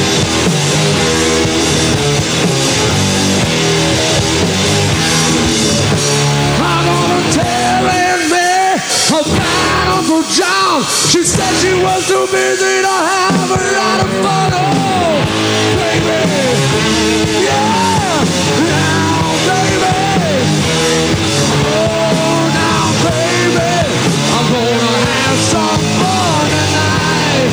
I'm gonna tell Aunt about Uncle John. She said she was too busy to have a lot of fun. Oh, baby, yeah, now, baby, oh, now, baby, I'm gonna have some fun tonight.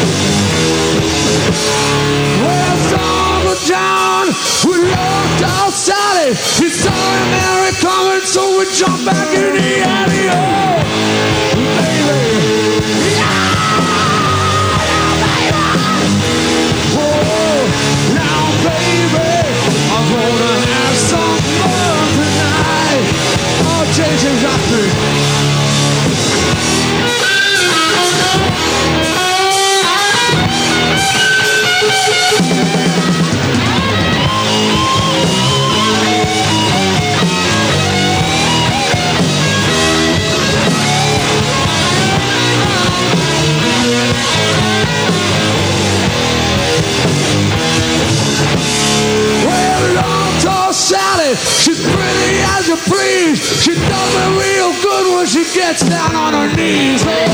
Well, Uncle John, we looked outside. He saw Mary coming, so we jumped back in the alley. Oh, baby, yeah, now, baby, I'm gonna have some fun tonight. Oh, JJ Rockley. Sally, she's pretty as you please. She does me real good when she gets down on her knees. Oh.